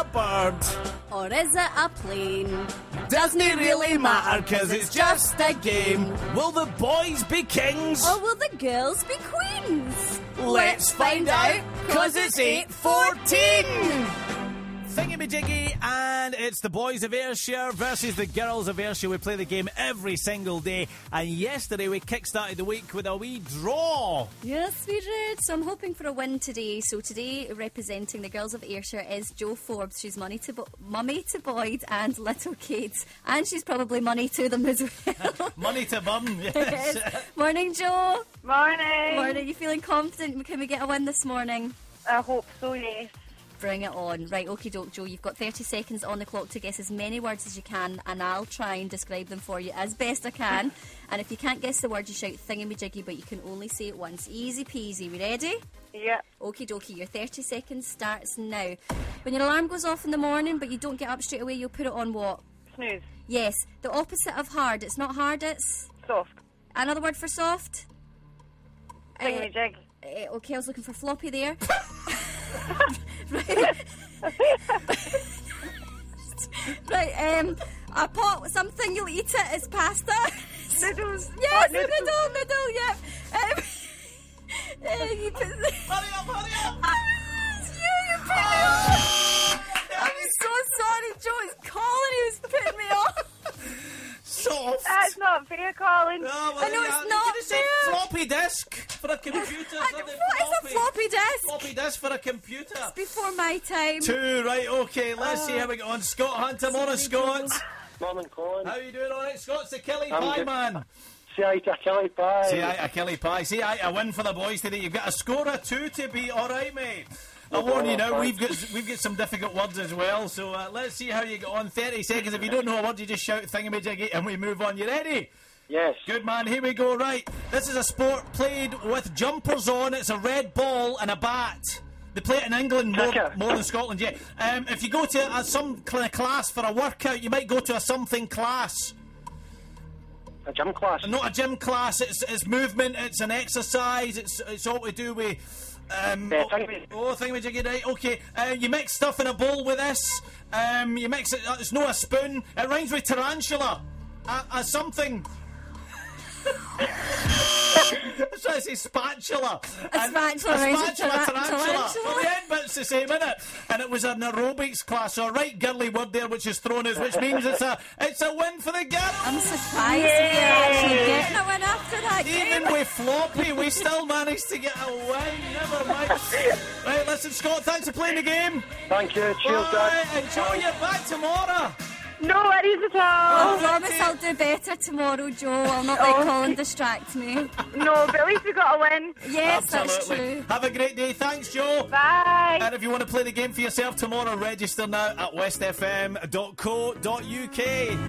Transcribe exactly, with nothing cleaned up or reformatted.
bird? Or is it a plane? Doesn't it really matter, cause it's just a game. Will the boys be kings? Or will the girls be queens? Let's find out, cause it's eight fourteen! Thingamajiggy, and it's the boys of Ayrshire versus the girls of Ayrshire. We play the game every single day, and yesterday we kick-started the week with a wee draw. Yes, we did. So I'm hoping for a win today. So today, representing the girls of Ayrshire is Jo Forbes. She's money to Bo- mummy to Boyd and little Kate, and she's probably money to them as well. Money to bum, yes. Yes. Morning, Jo. Morning. Morning. You feeling confident? Can we get a win this morning? I hope so, yes. Bring it on. Right, okie doke, Jo. You've got thirty seconds on the clock to guess as many words as you can, and I'll try and describe them for you as best I can. And if you can't guess the word, you shout thingamajiggy, but you can only say it once. Easy peasy. We ready? Yeah. Okie dokie. Your thirty seconds starts now. When your alarm goes off in the morning, but you don't get up straight away, you'll put it on what? Snooze. Yes. The opposite of hard. It's not hard, it's... Soft. Another word for soft? Thingamajig. Uh, uh, okay, I was looking for floppy there. Right. Right, um, a pot, something you'll eat it is pasta. Noodles. Yes, Oh, noodle, noodles. noodle, yep. Um, uh, you put the... Hurry up, hurry up! Ah, it's you, you put me off. I'm so sorry, Joe, it's Colin who's putting me off. Soft. That's not fair, Colin. Oh, well, I know yeah, it's you not could've said fair. floppy disk for a computer. I something don't- What is a floppy disk? Floppy disk for a computer. Before my time. Two, right, okay, let's see how we get on. Scott Hunter, morning, Scott. Morning, Colin. How you doing, alright? Scott's the Kelly I'm Pie good. man. See I to Kelly Pie. See, I, a Kelly Pie. See, I, a win for the boys today. You've got a score of two to beat, alright, mate? I warn you now, we've got we've got some difficult words as well, so uh, let's see how you get on. thirty seconds. If you don't know a word, you just shout thingamajiggy and we move on. You ready? Yes. Good man, here we go. Right, this is a sport played with jumpers on. It's a red ball and a bat. They play it in England more, Kicker. more than Scotland, yeah. Um, if you go to a, some kind of class for a workout, you might go to a something class. A gym class. Not a gym class, it's, it's movement, it's an exercise, it's, it's all to do with... Um, Yeah, oh, thingamajiggy. oh, thingamajiggy, right, okay. Uh, you mix stuff in a bowl with this. Um, you mix it, uh, it's not a spoon. It rhymes with tarantula. A, a something... I was trying to say spatula. A And- spatula a rhymes with spatula, tara- tarantula. tarantula. Well, the end bit's the same, isn't it? And it was an aerobics class, so a right girly word there which is thrown us, which means it's a it's a win for the girls. I'm surprised you're actually getting a win after that Even game. with floppy, we still managed to get a win. Never mind. Right, listen, Scott, thanks for playing the game. Thank you. Cheers, Bye. Dad. Enjoy you. Back tomorrow. No worries at I all. promise I'll do better tomorrow, Joe. I'll not let Oh. Colin distract me. No, but at least we got a win. Yes, that's Absolutely. true. Have a great day. Thanks, Joe. Bye. And if you want to play the game for yourself tomorrow, register now at west f m dot co dot u k.